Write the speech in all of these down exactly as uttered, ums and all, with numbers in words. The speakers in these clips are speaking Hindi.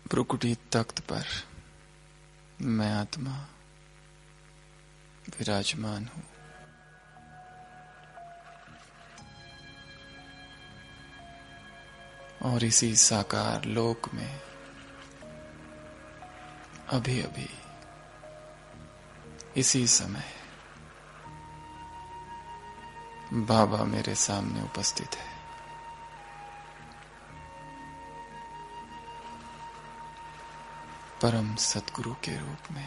भ्रुकुटी तख्त पर मैं आत्मा विराजमान हूं। और इसी साकार लोक में अभी अभी इसी समय बाबा मेरे सामने उपस्थित है। परम सद्गुरु के रूप में।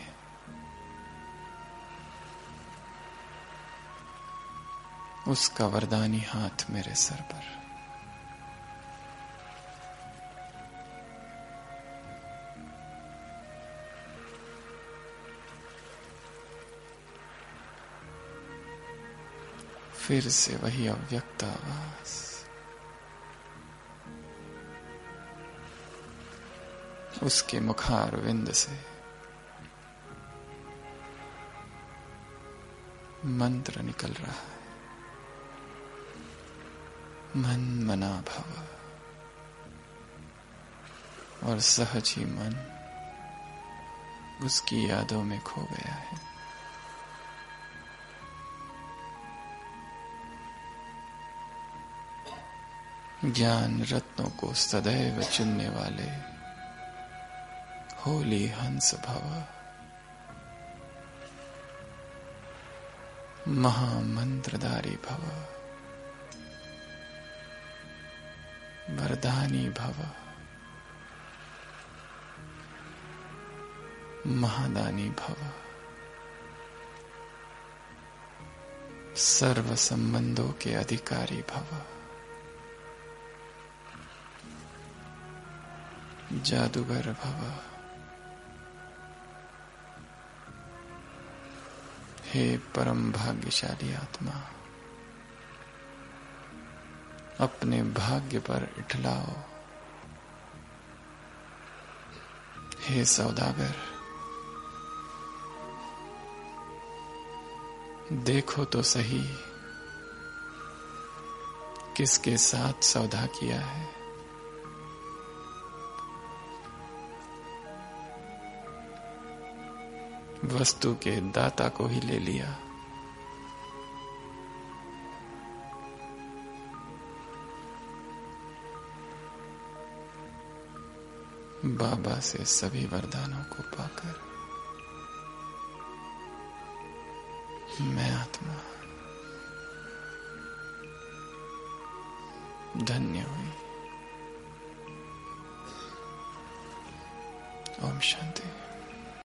उसका वरदानी हाथ मेरे सर पर। फिर से वही अव्यक्त आवाज, उसके मुखारविंद से मंत्र निकल रहा है। मन मना भव। और सहज ही मन उसकी यादों में खो गया है। ज्ञान रत्नों को सदैव चुनने वाले होली हंस भव। महामंत्रधारी भव। वरदानी भव। महादानी भव। सर्व संबंधों के अधिकारी भव। जादूगर भव। हे परम भाग्यशाली आत्मा, अपने भाग्य पर इठलाओ। हे सौदागर, देखो तो सही किसके साथ सौदा किया है। वस्तु के दाता को ही ले लिया। बाबा से सभी वरदानों को पाकर मैं आत्मा धन्य हुई। ओम शांति।